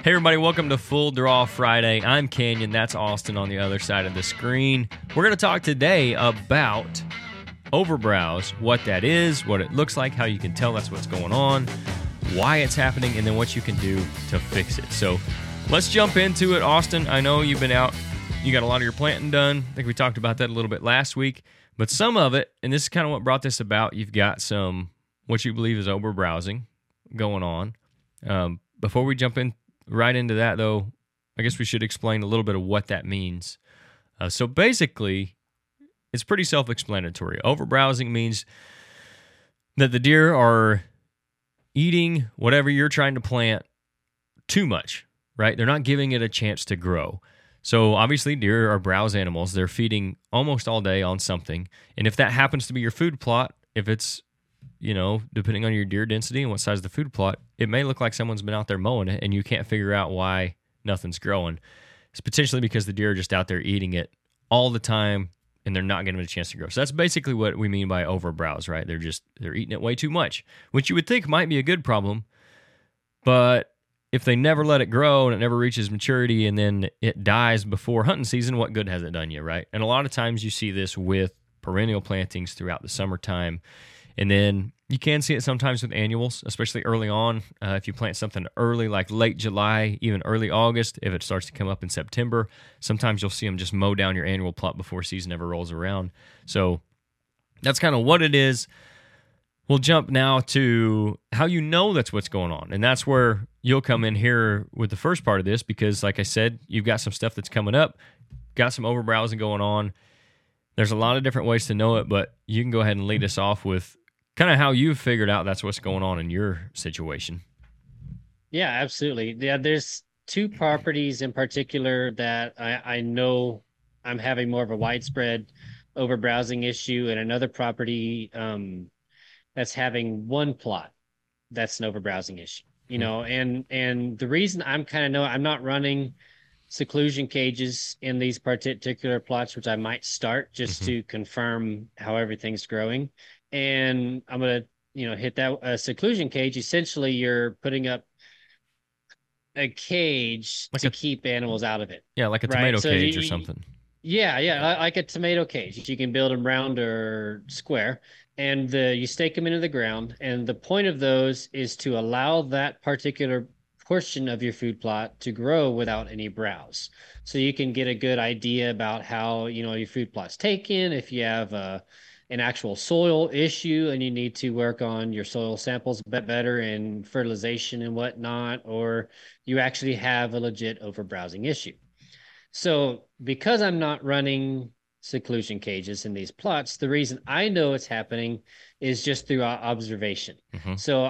Hey everybody, welcome to Full Draw Friday. I'm Canyon, that's Austin on the other side of the screen. We're going to talk today about overbrowse, what that is, what it looks like, how you can tell that's what's going on, why it's happening, and then what you can do to fix it. So let's jump into it. Austin, I know you've been out, you got a lot of your planting done. I think we talked about that a little bit last week, but some of it, and this is kind of what brought this about, you've got some, what you believe is overbrowsing going on. Before we jump in right into that, though, I guess we should explain a little bit of what that means. So basically, it's pretty self-explanatory. Overbrowsing means that the deer are eating whatever you're trying to plant too much, right? They're not giving it a chance to grow. So obviously, deer are browse animals. They're feeding almost all day on something. And if that happens to be your food plot, if it's, depending on your deer density and what size of the food plot, it may look like someone's been out there mowing it and you can't figure out why nothing's growing. It's potentially because the deer are just out there eating it all the time and they're not giving it a chance to grow. So that's basically what we mean by overbrowse, right? They're eating it way too much, which you would think might be a good problem. But if they never let it grow and it never reaches maturity and then it dies before hunting season, what good has it done you, right? And a lot of times you see this with perennial plantings throughout the summertime. And then you can see it sometimes with annuals, especially early on. If you plant something early, like late July, even early August, if it starts to come up in September, sometimes you'll see them just mow down your annual plot before season ever rolls around. So that's kind of what it is. We'll jump now to how you know that's what's going on. And that's where you'll come in here with the first part of this because, like I said, you've got some stuff that's coming up, got some overbrowsing going on. There's a lot of different ways to know it, but you can go ahead and lead us off with kind of how you've figured out that's what's going on in your situation. Yeah, absolutely. Yeah, there's two properties in particular that I know I'm having more of a widespread overbrowsing issue, and another property that's having one plot that's an overbrowsing issue. And the reason I'm not running seclusion cages in these particular plots, which I might start just Mm-hmm. to confirm how everything's growing. And I'm gonna, hit that seclusion cage. Essentially, you're putting up a cage Like to a keep animals out of it, like a right? tomato So cage or something. yeah, like a tomato cage. You can build them round or square, and you stake them into the ground. And the point of those is to allow that particular portion of your food plot to grow without any browse. So you can get a good idea about how, your food plot's taken. If you have an actual soil issue and you need to work on your soil samples a bit better and fertilization and whatnot, or you actually have a legit overbrowsing issue. So, because I'm not running seclusion cages in these plots, the reason I know it's happening is just through observation. Mm-hmm. So,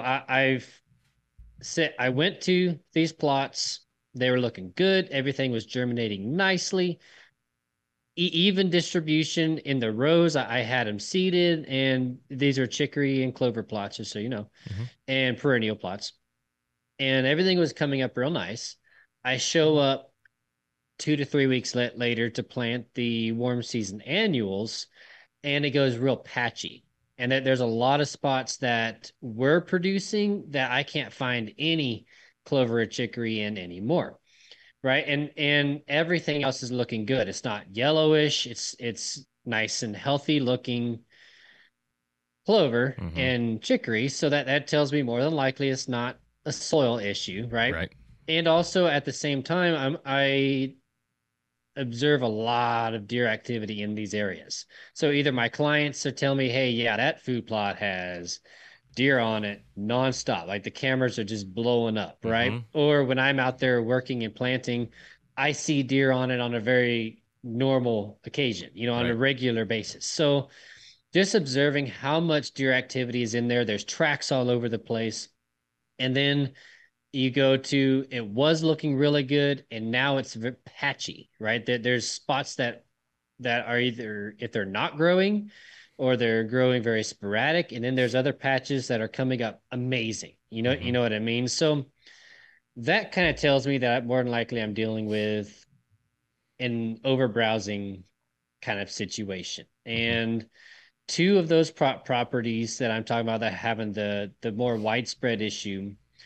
I went to these plots. They were looking good. Everything was germinating nicely. Even distribution in the rows. I had them seeded, and these are chicory and clover plots, just so you know, Mm-hmm. and perennial plots. And everything was coming up real nice. I show up 2 to 3 weeks later to plant the warm season annuals, and it goes real patchy. And there's a lot of spots that were producing that I can't find any clover or chicory in anymore. Right. And everything else is looking good. It's not yellowish. It's nice and healthy looking clover Mm-hmm. and chicory. So that tells me more than likely it's not a soil issue, right? Right. And also at the same time, I observe a lot of deer activity in these areas. So either my clients are telling me, hey, yeah, that food plot has deer on it nonstop. Like the cameras are just blowing up, right? Mm-hmm. Or when I'm out there working and planting, I see deer on it on a very normal occasion, on a Right. regular basis. So just observing how much deer activity is in there. There's tracks all over the place. And then you go to it was looking really good and now it's patchy, right? There's spots that are either if they're not growing or they're growing very sporadic, and then there's other patches that are coming up amazing. You Mm-hmm. know what I mean? So that kind of tells me that more than likely I'm dealing with an overbrowsing kind of situation. Mm-hmm. And two of those properties that I'm talking about that having the more widespread issue,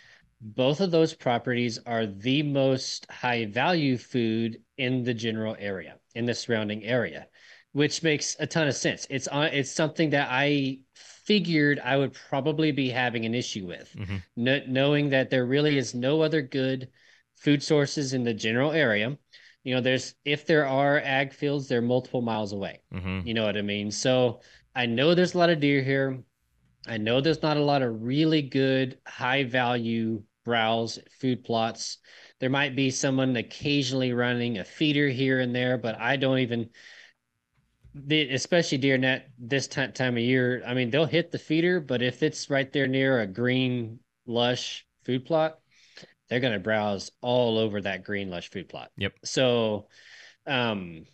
both of those properties are the most high value food in the general area, in the surrounding area, which makes a ton of sense. It's something that I figured I would probably be having an issue with, Hmm. knowing that there really is no other good food sources in the general area. If there are ag fields, they're multiple miles away. Hmm. You know what I mean? So I know there's a lot of deer here. I know there's not a lot of really good high value browse food plots. There might be someone occasionally running a feeder here and there, but I don't even especially deer net this time of year. I mean, they'll hit the feeder, but if it's right there near a green lush food plot, they're going to browse all over that green lush food plot. Yep. So, um,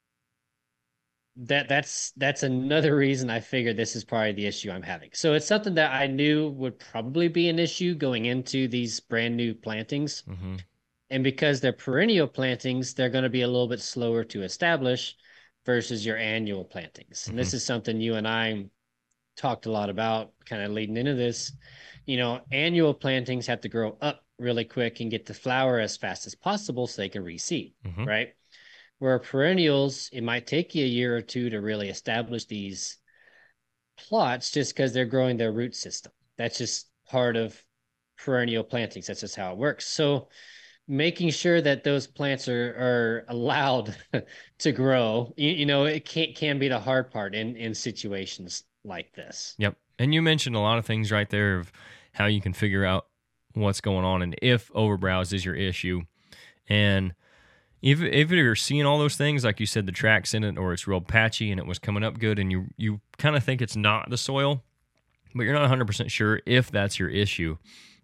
that's another reason I figured this is probably the issue I'm having. So it's something that I knew would probably be an issue going into these brand new plantings. Hmm. And because they're perennial plantings, they're going to be a little bit slower to establish versus your annual plantings. And Hmm. this is something you and I talked a lot about kind of leading into this. Annual plantings have to grow up really quick and get to flower as fast as possible so they can reseed, Hmm. right? Where perennials, it might take you a year or two to really establish these plots just because they're growing their root system. That's just part of perennial plantings. That's just how it works. So making sure that those plants are allowed to grow, it can be the hard part in situations like this. Yep. And you mentioned a lot of things right there of how you can figure out what's going on and if overbrowse is your issue. And if you're seeing all those things, like you said, the tracks in it, or it's real patchy and it was coming up good, and you kind of think it's not the soil, but you're not 100% sure if that's your issue,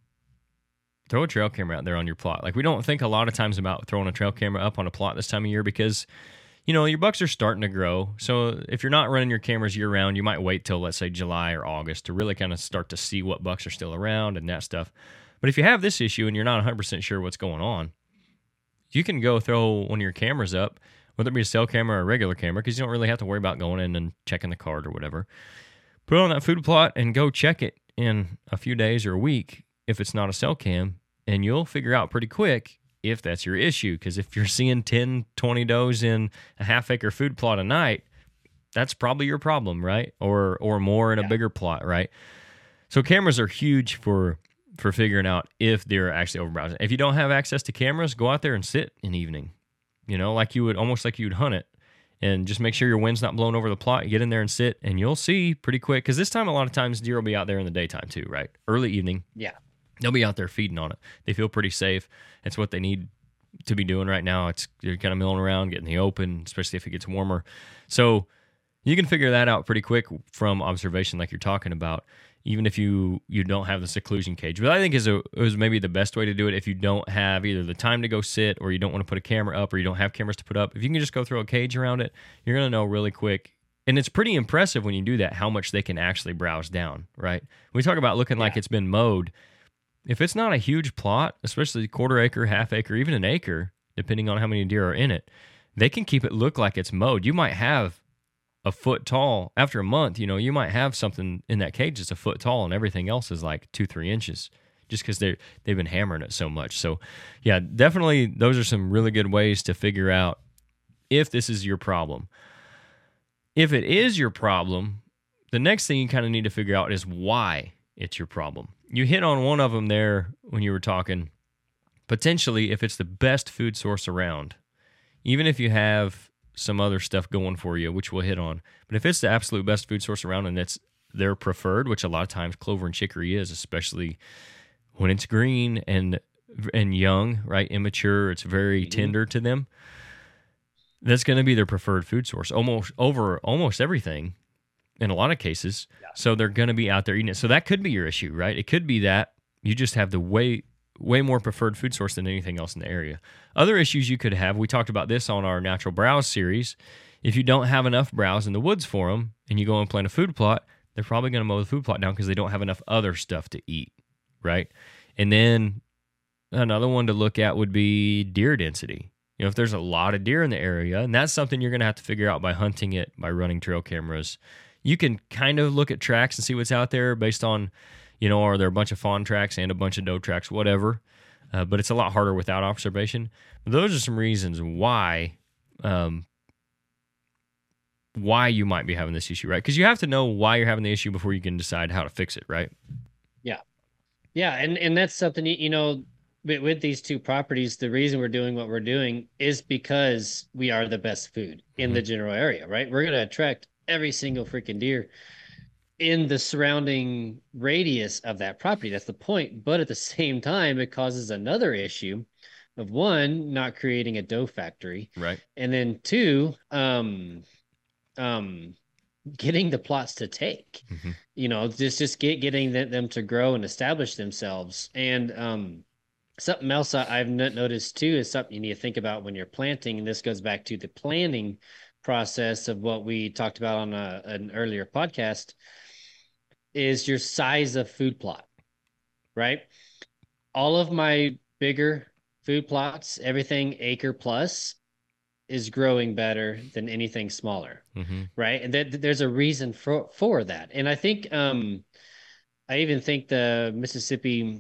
throw a trail camera out there on your plot. Like, we don't think a lot of times about throwing a trail camera up on a plot this time of year because, your bucks are starting to grow. So if you're not running your cameras year round, you might wait till, let's say, July or August to really kind of start to see what bucks are still around and that stuff. But if you have this issue and you're not 100% sure what's going on, you can go throw one of your cameras up, whether it be a cell camera or a regular camera, because you don't really have to worry about going in and checking the card or whatever. Put it on that food plot and go check it in a few days or a week if it's not a cell cam, and you'll figure out pretty quick if that's your issue. Because if you're seeing 10, 20 does in a half-acre food plot a night, that's probably your problem, right? Or more in a bigger plot, right? So cameras are huge for figuring out if they're actually overbrowsing. If you don't have access to cameras, go out there and sit an evening, like you would hunt it, and just make sure your wind's not blowing over the plot. You get in there and sit, and you'll see pretty quick. Because this time, a lot of times, deer will be out there in the daytime too, right? Early evening. Yeah. They'll be out there feeding on it. They feel pretty safe. It's what they need to be doing right now. They're kind of milling around, getting the open, especially if it gets warmer. So you can figure that out pretty quick from observation, like you're talking about, even if you don't have the seclusion cage. But I think is maybe the best way to do it if you don't have either the time to go sit, or you don't want to put a camera up, or you don't have cameras to put up. If you can just go throw a cage around it, you're going to know really quick. And it's pretty impressive when you do that, how much they can actually browse down, right? When we talk about looking like it's been mowed, if it's not a huge plot, especially quarter acre, half acre, even an acre, depending on how many deer are in it, they can keep it look like it's mowed. You might have a foot tall after a month. You might have something in that cage that's a foot tall, and everything else is like 2-3 inches, just because they've been hammering it so much. So, yeah, definitely those are some really good ways to figure out if this is your problem. If it is your problem, the next thing you kind of need to figure out is why it's your problem. You hit on one of them there when you were talking. Potentially, if it's the best food source around, even if you have some other stuff going for you, which we'll hit on, but if it's the absolute best food source around and it's their preferred, which a lot of times clover and chicory is, especially when it's green and young, right, immature, it's very tender to them, that's going to be their preferred food source over almost everything in a lot of cases. Yeah. So they're going to be out there eating it. So that could be your issue, right? It could be that you just have the way more preferred food source than anything else in the area. Other issues you could have, we talked about this on our natural browse series. If you don't have enough browse in the woods for them and you go and plant a food plot, they're probably going to mow the food plot down because they don't have enough other stuff to eat, right? And then another one to look at would be deer density. If there's a lot of deer in the area, and that's something you're going to have to figure out by hunting it, by running trail cameras. You can kind of look at tracks and see what's out there based on, or there are a bunch of fawn tracks and a bunch of doe tracks, whatever. But it's a lot harder without observation. But those are some reasons why you might be having this issue, right? Because you have to know why you're having the issue before you can decide how to fix it, right? Yeah, and that's something, with these two properties, the reason we're doing what we're doing is because we are the best food in the general area, right? We're going to attract every single freaking deer in the surrounding radius of that property. That's the point. But at the same time, it causes another issue of, one, not creating a doe factory, right? And then two, getting the plots to take, just getting them to grow and establish themselves. And something else I've noticed too is something you need to think about when you're planting. And this goes back to the planning process of what we talked about on an earlier podcast, is your size of food plot, right? All of my bigger food plots, everything acre plus, is growing better than anything smaller, right? And there's a reason for that. And I think I even think the Mississippi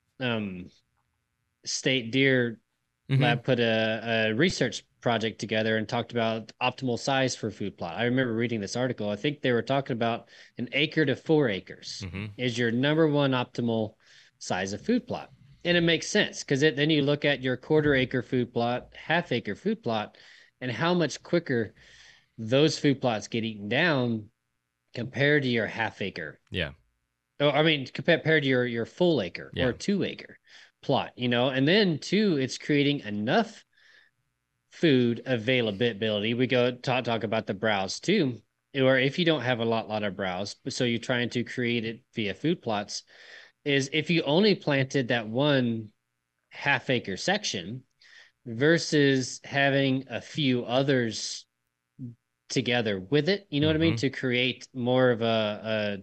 State Deer Lab put a research project together and talked about optimal size for food plot. I remember reading this article. I think they were talking about an acre to 4 acres is your number one optimal size of food plot. And it makes sense, because then you look at your quarter acre food plot, half acre food plot, and how much quicker those food plots get eaten down compared to your half acre. Yeah. Oh, I mean, compared to your full acre or 2 acre plot, and then two, it's creating enough food availability. We go talk about the browse too, or if you don't have a lot of browse, so you're trying to create it via food plots, is if you only planted that one half acre section versus having a few others together with it, what I mean, to create more of an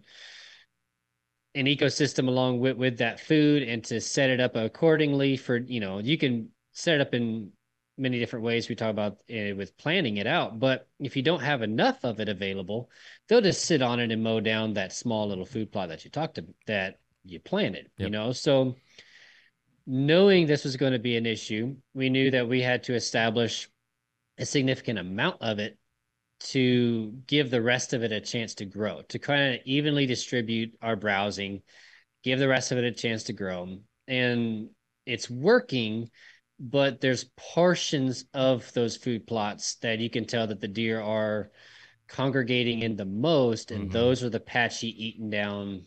ecosystem along with that food, and to set it up accordingly for, you can set it up in many different ways. We talk about with planning it out, but if you don't have enough of it available, they'll just sit on it and mow down that small little food plot that you planted, So knowing this was going to be an issue, we knew that we had to establish a significant amount of it to give the rest of it a chance to grow, to kind of evenly distribute our browsing, give the rest of it a chance to grow. And it's working, but there's portions of those food plots that you can tell that the deer are congregating in the most, and those are the patchy, eaten down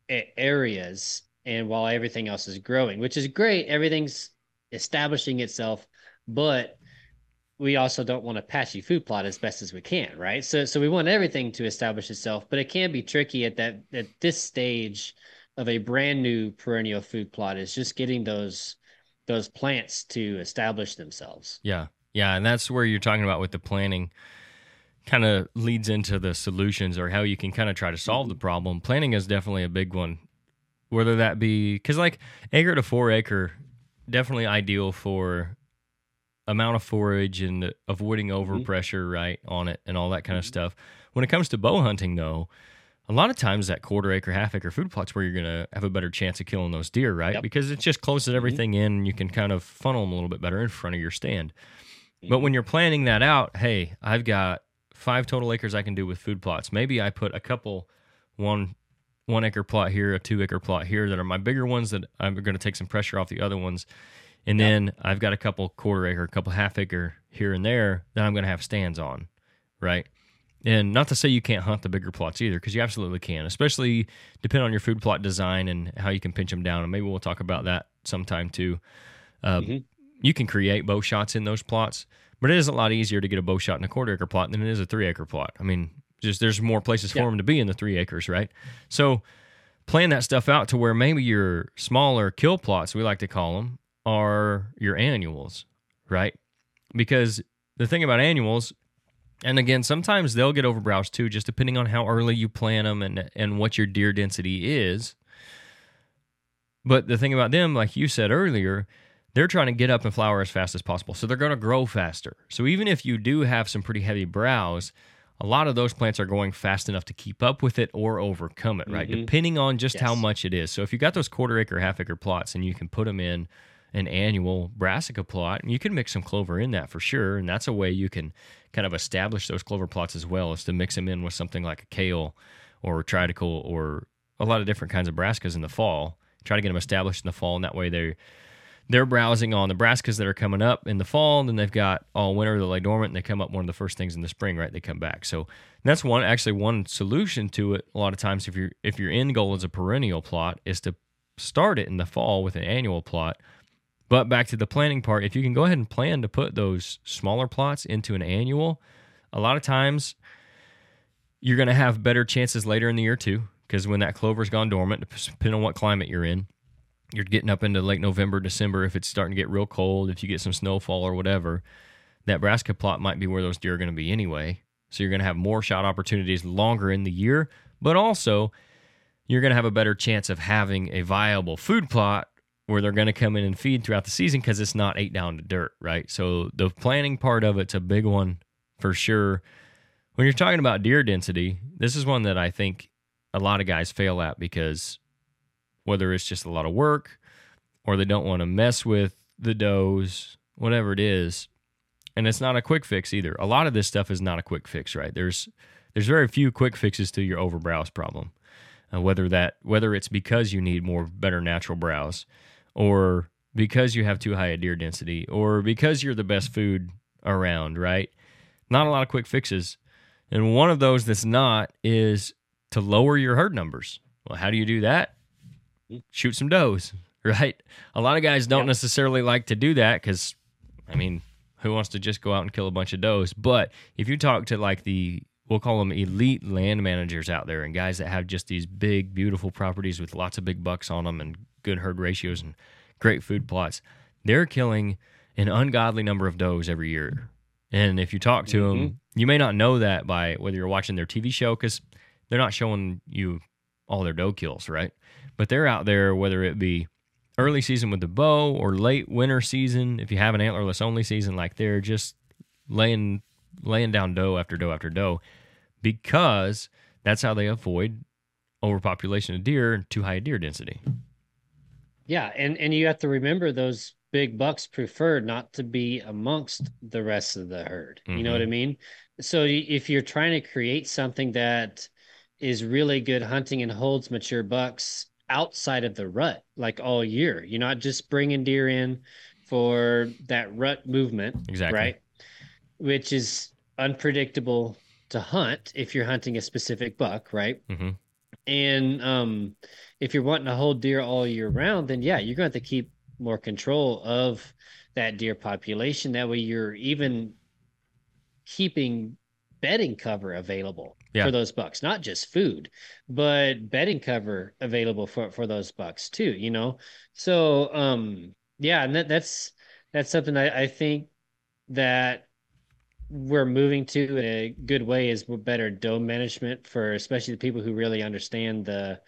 areas. And while everything else is growing, which is great, everything's establishing itself, but we also don't want a patchy food plot as best as we can, right? So we want everything to establish itself, but it can be tricky at this stage of a brand new perennial food plot, is just getting those plants to establish themselves. Yeah, and that's where you're talking about with the planning. Kind of leads into the solutions, or how you can kind of try to solve the problem. Planning is definitely a big one, whether that be, because like acre to 4 acre, definitely ideal for amount of forage and avoiding overpressure, right, on it and all that kind of stuff. When it comes to bow hunting, though, a lot of times that quarter acre, half acre food plot's where you're going to have a better chance of killing those deer, right? Yep. Because it just closes everything in, and you can kind of funnel them a little bit better in front of your stand. But when you're planning that out, hey, I've got 5 total acres I can do with food plots. Maybe I put a couple, one acre plot here, a 2 acre plot here, that are my bigger ones that I'm going to take some pressure off the other ones. And then I've got a couple quarter acre, a couple half acre here and there that I'm going to have stands on, right? And not to say you can't hunt the bigger plots either, because you absolutely can, especially depending on your food plot design and how you can pinch them down. And maybe we'll talk about that sometime too. You can create bow shots in those plots, but it is a lot easier to get a bow shot in a quarter acre plot than it is a 3 acre plot. I mean, just there's more places for them to be in the 3 acres, right? So plan that stuff out to where maybe your smaller kill plots, we like to call them, are your annuals, right? Because the thing about annuals, and again, sometimes they'll get overbrowsed too, just depending on how early you plant them and what your deer density is. But the thing about them, like you said earlier, they're trying to get up and flower as fast as possible. So they're going to grow faster. So even if you do have some pretty heavy browse, a lot of those plants are going fast enough to keep up with it or overcome it, right? Mhm. Depending on just how Yes. much it is. So if you got those quarter acre, half acre plots and you can put them in an annual brassica plot, and you can mix some clover in that for sure. And that's a way you can kind of establish those clover plots as well, is to mix them in with something like a kale or triticale or a lot of different kinds of brassicas in the fall. Try to get them established in the fall, and that way they're browsing on the brassicas that are coming up in the fall, and then they've got all winter that lay dormant, and they come up one of the first things in the spring, right? They come back. So that's one solution to it. A lot of times, if your end goal is a perennial plot, is to start it in the fall with an annual plot. But back to the planting part, if you can go ahead and plan to put those smaller plots into an annual, a lot of times you're going to have better chances later in the year too, because when that clover's gone dormant, depending on what climate you're in, you're getting up into late November, December, if it's starting to get real cold, if you get some snowfall or whatever, that brassica plot might be where those deer are going to be anyway. So you're going to have more shot opportunities longer in the year, but also you're going to have a better chance of having a viable food plot where they're going to come in and feed throughout the season, because it's not ate down to dirt, right? So the planning part of it's a big one for sure. When you're talking about deer density, this is one that I think a lot of guys fail at, because whether it's just a lot of work or they don't want to mess with the does, whatever it is, and it's not a quick fix either. A lot of this stuff is not a quick fix, right? There's very few quick fixes to your overbrowse problem. Whether it's because you need better natural browse, or because you have too high a deer density, or because you're the best food around, right? Not a lot of quick fixes. And one of those that's not is to lower your herd numbers. Well, how do you do that? Shoot some does, right? A lot of guys don't necessarily like to do that, because, I mean, who wants to just go out and kill a bunch of does? But if you talk to like we'll call them elite land managers out there, and guys that have just these big, beautiful properties with lots of big bucks on them and good herd ratios and great food plots, they're killing an ungodly number of does every year. And if you talk to them, you may not know that by whether you're watching their TV show, because they're not showing you all their doe kills, right? But they're out there, whether it be early season with the bow or late winter season, if you have an antlerless only season, like they're just laying down doe after doe after doe, because that's how they avoid overpopulation of deer and too high a deer density. Yeah, and you have to remember those big bucks prefer not to be amongst the rest of the herd. You know what I mean? So if you're trying to create something that is really good hunting and holds mature bucks outside of the rut, like all year, you're not just bringing deer in for that rut movement, Exactly. right? Which is unpredictable to hunt if you're hunting a specific buck, right? Mm-hmm. And if you're wanting to hold deer all year round, then yeah, you're going to have to keep more control of that deer population. That way you're even keeping bedding cover available for those bucks, not just food, but bedding cover available for those bucks too, you know? So, yeah, and that's something I think that we're moving to in a good way, is better doe management, for especially the people who really understand the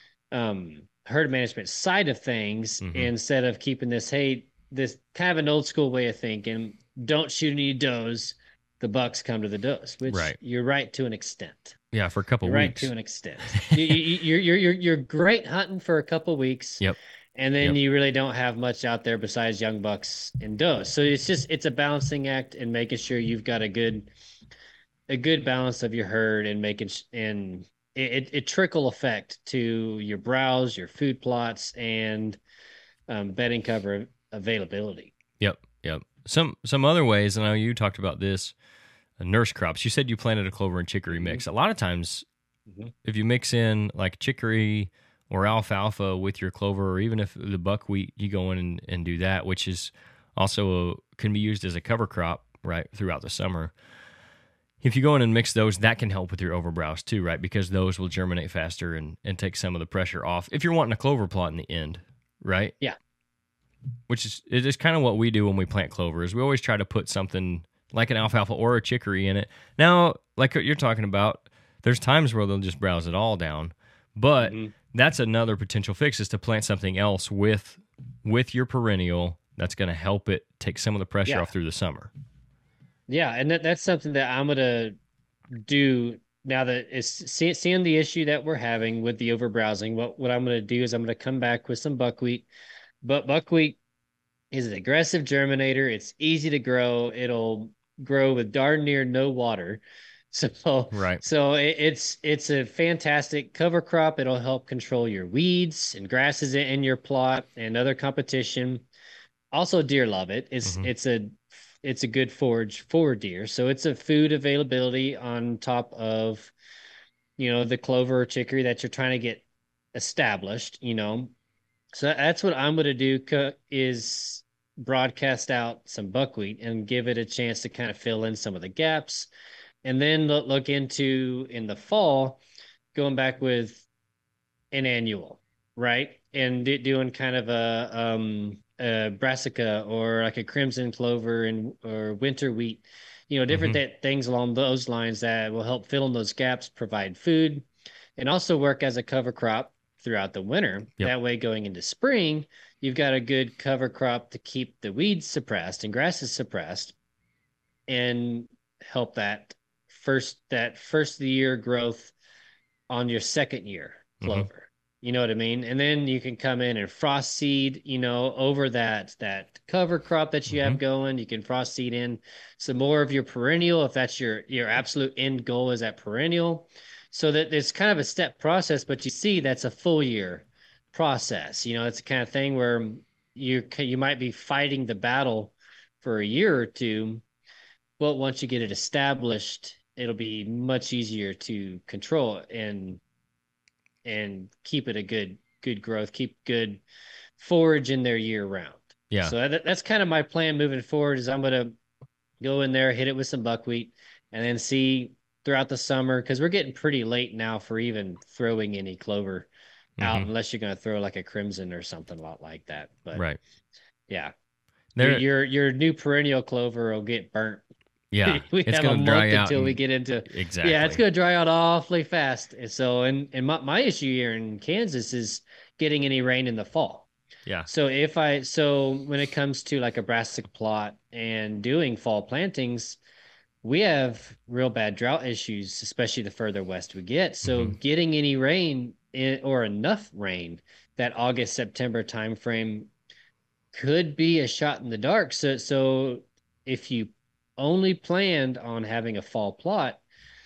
herd management side of things, instead of keeping this kind of an old school way of thinking, don't shoot any does, the bucks come to the does, which you're right to an extent. Yeah, for a couple weeks. Right to an extent. You're great hunting for a couple weeks. Yep. And then you really don't have much out there besides young bucks and does. So it's a balancing act, and making sure you've got a good balance of your herd, and it trickle effect to your browse, your food plots, and bedding cover availability. Yep. Some other ways, and I know you talked about this, nurse crops. You said you planted a clover and chicory mix. A lot of times, if you mix in like chicory or alfalfa with your clover, or even if the buckwheat, you go in and do that, which is also can be used as a cover crop, right, throughout the summer. If you go in and mix those, that can help with your overbrowse too, right, because those will germinate faster and take some of the pressure off if you're wanting a clover plot in the end, right? Yeah. It is kind of what we do when we plant clover, is we always try to put something like an alfalfa or a chicory in it. Now, like what you're talking about, there's times where they'll just browse it all down, but that's another potential fix, is to plant something else with your perennial that's going to help it take some of the pressure off through the summer. Yeah, and that's something that I'm going to do now that seeing the issue that we're having with the overbrowsing, what I'm going to do is I'm going to come back with some buckwheat. But buckwheat is an aggressive germinator. It's easy to grow. It'll grow with darn near no water. So Right. it's a fantastic cover crop. It'll help control your weeds and grasses in your plot and other competition. Also, deer love it. Hmm. It's a good forage for deer. So it's a food availability on top of, the clover or chicory that you're trying to get established. So that's what I'm going to do is broadcast out some buckwheat and give it a chance to kind of fill in some of the gaps. And then look into in the fall, going back with an annual, right? And doing kind of a brassica or like a crimson clover and or winter wheat, different Hmm. things along those lines that will help fill in those gaps, provide food, and also work as a cover crop throughout the winter. Yep. That way, going into spring, you've got a good cover crop to keep the weeds suppressed and grasses suppressed, and help that first of the year growth on your second year Hmm. clover. You know what I mean? And then you can come in and frost seed, over that cover crop that you Hmm. have going. You can frost seed in some more of your perennial if that's your absolute end goal is that perennial. So that it's kind of a step process, but you see that's a full year process. It's the kind of thing where you might be fighting the battle for a year or two, but once you get it established, it'll be much easier to control and keep it a good growth, keep good forage in there year round. Yeah. So that's kind of my plan moving forward is I'm going to go in there, hit it with some buckwheat, and then see throughout the summer because we're getting pretty late now for even throwing any clover out Hmm. unless you're going to throw like a crimson or something a lot like that. But Right. yeah, your There. your your new perennial clover will get burnt. Yeah. We It's have a going to month dry out until we and get into, yeah, it's exactly. going to dry out awfully fast. And my issue here in Kansas is getting any rain in the fall. Yeah. So when it comes to like a brassica plot and doing fall plantings, we have real bad drought issues, especially the further west we get. So Hmm. getting any rain or enough rain that August, September timeframe could be a shot in the dark. So if you only planned on having a fall plot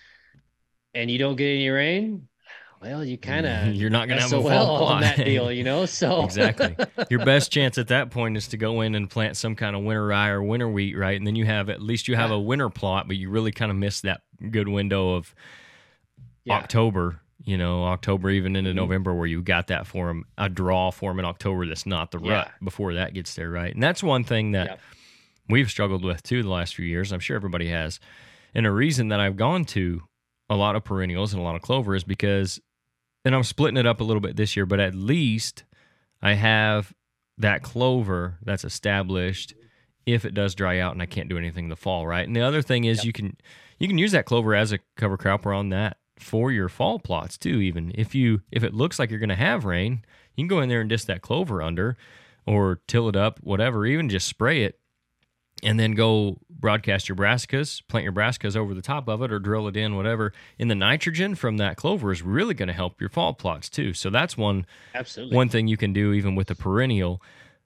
and you don't get any rain, well, you kind of You're not going to have a fall SOL on plot. that deal. So Exactly. Your best chance at that point is to go in and plant some kind of winter rye or winter wheat, right? And then you have at least you have yeah, a winter plot, but you really kind of miss that good window of yeah. October, October even into Mhm. November where you got that for 'em, a draw for 'em in October that's not the rut Yeah, before that gets there, right? And that's one thing that yeah, we've struggled with too the last few years. I'm sure everybody has. And a reason that I've gone to a lot of perennials and a lot of clover is because, and I'm splitting it up a little bit this year, but at least I have that clover that's established if it does dry out and I can't do anything in the fall, right? And the other thing is yep. you can use that clover as a cover crop or on that for your fall plots too. Even if it looks like you're going to have rain, you can go in there and disc that clover under or till it up, whatever, even just spray it and then go broadcast your brassicas, plant your brassicas over the top of it or drill it in, whatever. And the nitrogen from that clover is really going to help your fall plots too. So that's Absolutely. one thing you can do even with a perennial.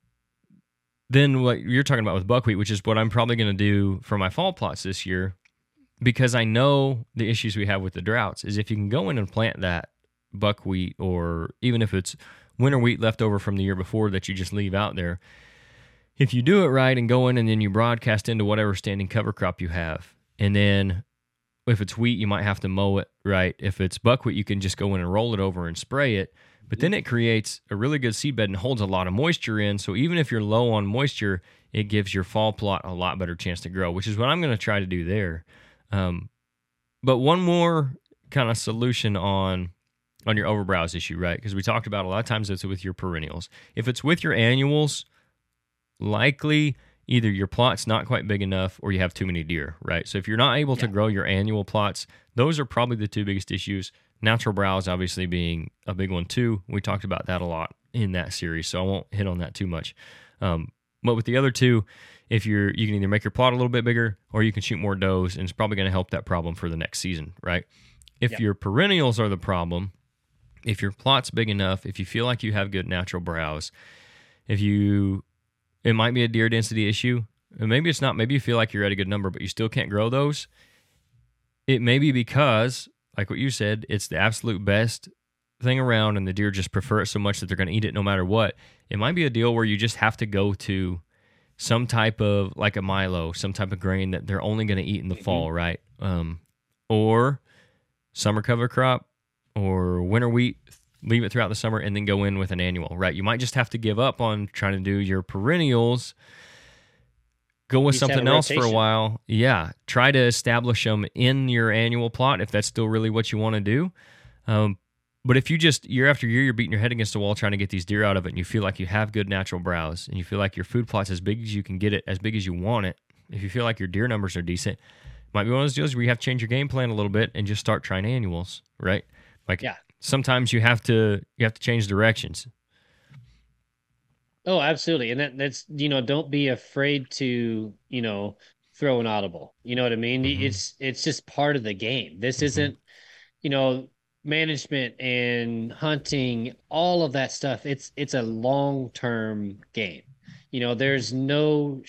Then what you're talking about with buckwheat, which is what I'm probably going to do for my fall plots this year, because I know the issues we have with the droughts, is if you can go in and plant that buckwheat, or even if it's winter wheat left over from the year before that you just leave out there, if you do it right and go in and then you broadcast into whatever standing cover crop you have, and then if it's wheat, you might have to mow it, right? If it's buckwheat, you can just go in and roll it over and spray it. But then it creates a really good seed bed and holds a lot of moisture in. So even if you're low on moisture, it gives your fall plot a lot better chance to grow, which is what I'm going to try to do there. Um, but one more kind of solution on your overbrowse issue, right? Because we talked about a lot of times it's with your perennials. If it's with your annuals, likely either your plot's not quite big enough or you have too many deer, right? So if you're not able to Yeah. grow your annual plots, those are probably the two biggest issues. Natural browse obviously being a big one too. We talked about that a lot in that series, so I won't hit on that too much. But with the other two, you can either make your plot a little bit bigger or you can shoot more does, and it's probably going to help that problem for the next season, right? If your perennials are the problem, if your plot's big enough, if you feel like you have good natural browse, it might be a deer density issue. And maybe it's not. Maybe you feel like you're at a good number, but you still can't grow those. It may be because, like what you said, it's the absolute best thing around and the deer just prefer it so much that they're going to eat it no matter what. It might be a deal where you just have to go to some type of, like a milo, some type of grain that they're only going to eat in the fall, right? Or summer cover crop or winter wheat, leave it throughout the summer and then go in with an annual, right? You might just have to give up on trying to do your perennials, go with something else for a while. Yeah, try to establish them in your annual plot if that's still really what you want to do. But if you just, year after year, you're beating your head against the wall trying to get these deer out of it, and you feel like you have good natural browse, and you feel like your food plot's as big as you can get it, as big as you want it, if you feel like your deer numbers are decent, might be one of those deals where you have to change your game plan a little bit and just start trying annuals, right? Like, sometimes you have to change directions. Oh, absolutely. And that's, don't be afraid to, throw an audible. You know what I mean? It's just part of the game. This isn't, management and hunting, all of that stuff. It's a long-term game. There's no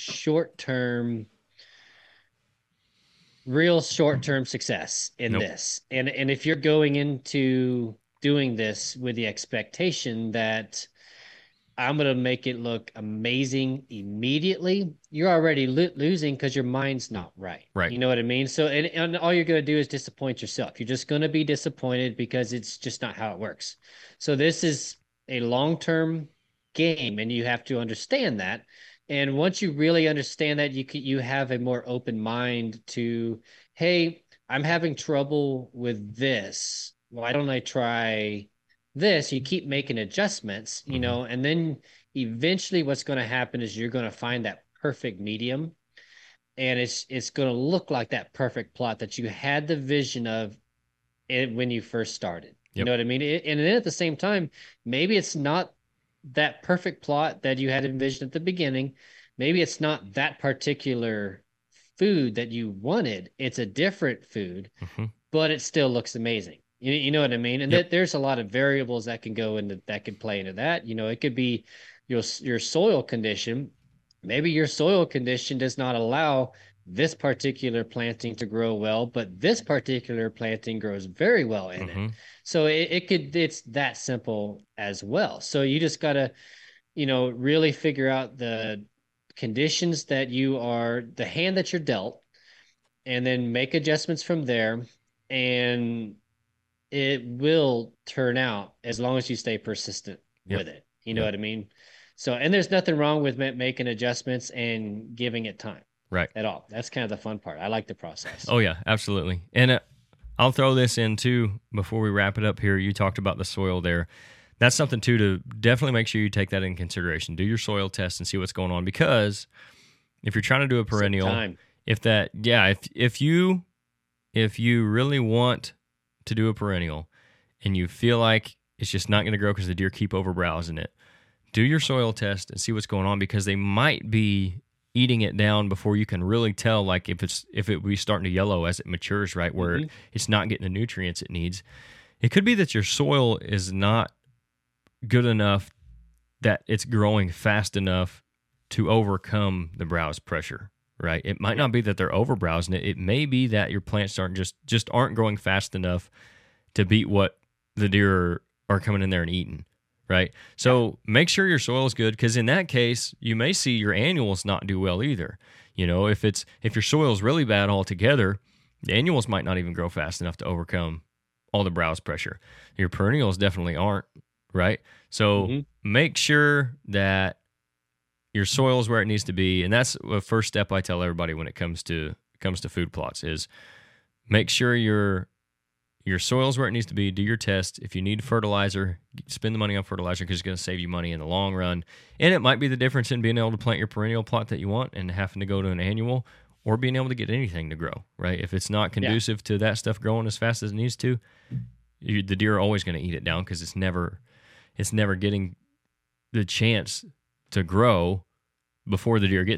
real short-term success in this. And if you're going into doing this with the expectation that I'm going to make it look amazing immediately, you're already losing because your mind's not right. Right. You know what I mean? So, and all you're going to do is disappoint yourself. You're just going to be disappointed because it's just not how it works. So this is a long-term game, and you have to understand that. And once you really understand that, you have a more open mind to, hey, I'm having trouble with this. Why don't I try this? You keep making adjustments, and then eventually what's going to happen is you're going to find that perfect medium, and it's going to look like that perfect plot that you had the vision of it when you first started. You know what I mean? And then at the same time, maybe it's not that perfect plot that you had envisioned at the beginning. Maybe it's not that particular food that you wanted. It's a different food, but it still looks amazing. You know what I mean? And there's a lot of variables that can go into that, could play into that. It could be your soil condition. Maybe your soil condition does not allow this particular planting to grow well, but this particular planting grows very well in it. So it's that simple as well. So you just got to, really figure out the conditions that the hand that you're dealt, and then make adjustments from there. And it will turn out as long as you stay persistent with it. You know what I mean? So, and there's nothing wrong with making adjustments and giving it time. Right. At all. That's kind of the fun part. I like the process. Oh, yeah, absolutely. And I'll throw this in, too, before we wrap it up here. You talked about the soil there. That's something, too, to definitely make sure you take that in consideration. Do your soil test and see what's going on. Because if you're trying to do a perennial, if you really want to do a perennial and you feel like it's just not going to grow because the deer keep overbrowsing it, do your soil test and see what's going on, because they might be eating it down before you can really tell, like if it be starting to yellow as it matures, right, where it's not getting the nutrients it needs. It could be that your soil is not good enough that it's growing fast enough to overcome the browse pressure, right? It might not be that they're overbrowsing it. It may be that your plants aren't growing fast enough to beat what the deer are coming in there and eating, right? So make sure your soil is good, because in that case, you may see your annuals not do well either. If your soil is really bad altogether, the annuals might not even grow fast enough to overcome all the browse pressure. Your perennials definitely aren't, right? So make sure that your soil is where it needs to be, and that's the first step I tell everybody when it comes to food plots is make sure your soil's where it needs to be. Do your test. If you need fertilizer, spend the money on fertilizer, because it's going to save you money in the long run. And it might be the difference in being able to plant your perennial plot that you want and having to go to an annual, or being able to get anything to grow, right? If it's not conducive to that stuff growing as fast as it needs to, the deer are always going to eat it down, because it's never getting the chance to grow before the deer get to it.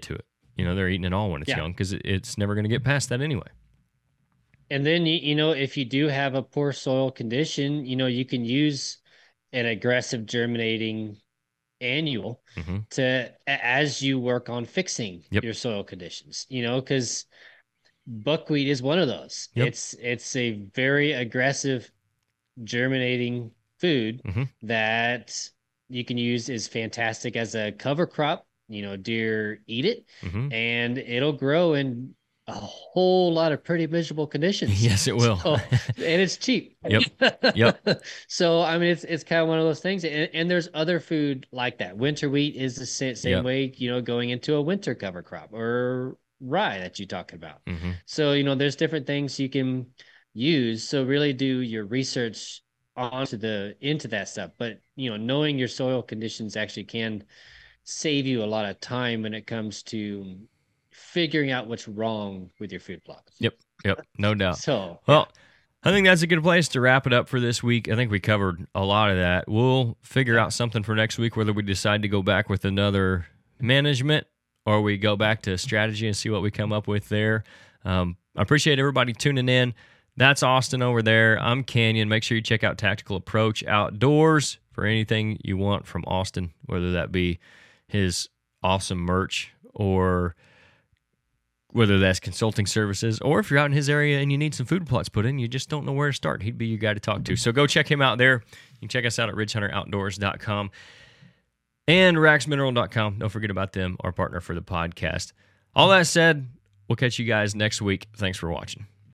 they're eating it all when it's young because it's never going to get past that anyway. And then, if you do have a poor soil condition, you can use an aggressive germinating annual as you work on fixing your soil conditions, because buckwheat is one of those. It's a very aggressive germinating food that you can use, is fantastic as a cover crop. Deer eat it and it'll grow in a whole lot of pretty miserable conditions. Yes, it will. And it's cheap. Yep. So, I mean, it's kind of one of those things. And there's other food like that. Winter wheat is the same way, going into a winter cover crop, or rye that you talk about. So, there's different things you can use. So really do your research into that stuff. But, knowing your soil conditions actually can save you a lot of time when it comes to figuring out what's wrong with your food plots. Yep. No doubt. So, well, I think that's a good place to wrap it up for this week. I think we covered a lot of that. We'll figure out something for next week, whether we decide to go back with another management or we go back to strategy and see what we come up with there. I appreciate everybody tuning in. That's Austin over there. I'm Canyon. Make sure you check out Tactical Approach Outdoors for anything you want from Austin, whether that be his awesome merch or whether that's consulting services, or if you're out in his area and you need some food plots put in, you just don't know where to start. He'd be your guy to talk to. So go check him out there. You can check us out at ridgehunteroutdoors.com and raxmineral.com. Don't forget about them, our partner for the podcast. All that said, we'll catch you guys next week. Thanks for watching.